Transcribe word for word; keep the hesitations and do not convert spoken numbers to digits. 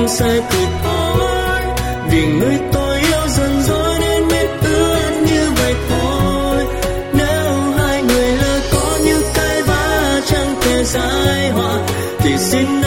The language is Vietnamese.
sai thì thôi, vì người tôi yêu dần dối nên biết ước như vậy thôi. Nếu hai người lỡ có những cái vã chẳng thể giải hòa thì xin